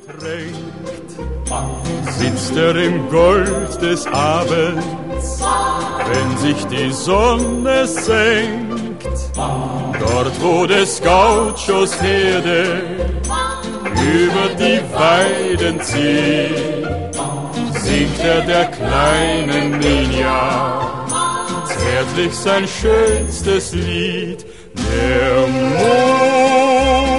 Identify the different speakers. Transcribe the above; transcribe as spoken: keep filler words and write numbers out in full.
Speaker 1: Getränkt sitzt er im Gold des Abends, wenn sich die Sonne senkt. Dort, wo des Gauchos Herde über die Weiden zieht, singt er der kleinen Ninja zärtlich sein schönstes Lied. Der Mond